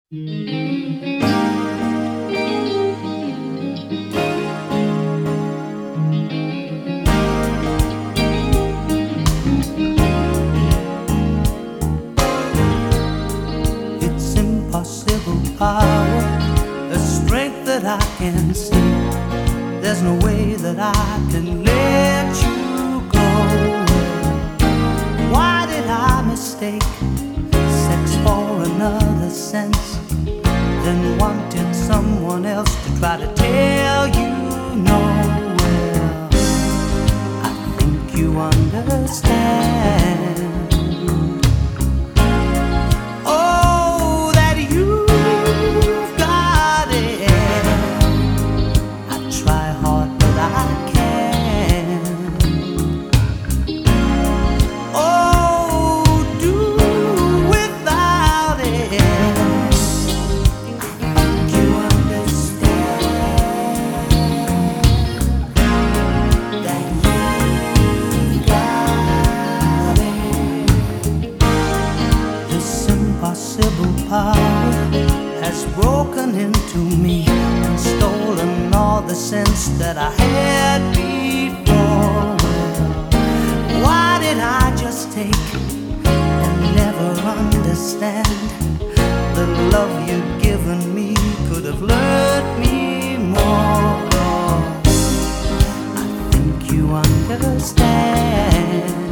It's impossible power, a strength that I can see. There's no way that I can let you go. Why did I mistake sex for another sense? Then wanted someone else to try to tell you no. Well, I think you understand. Oh, that you've got it. I try hard, but I can't. Oh, do without it. You understand that you got it. This impossible power has broken into me and stolen all the sense that I had before. Why did I just take and never understand? The love you'd given me could have learned me more. I think you understand.